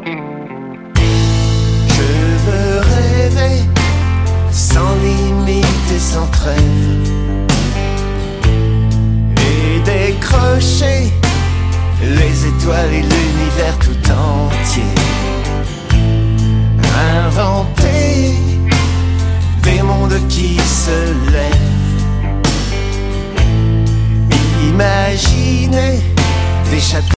Je veux rêver sans limite et sans trêve, et décrocher les étoiles et l'univers tout entier. Inventer des mondes qui se lèvent, imaginer des châteaux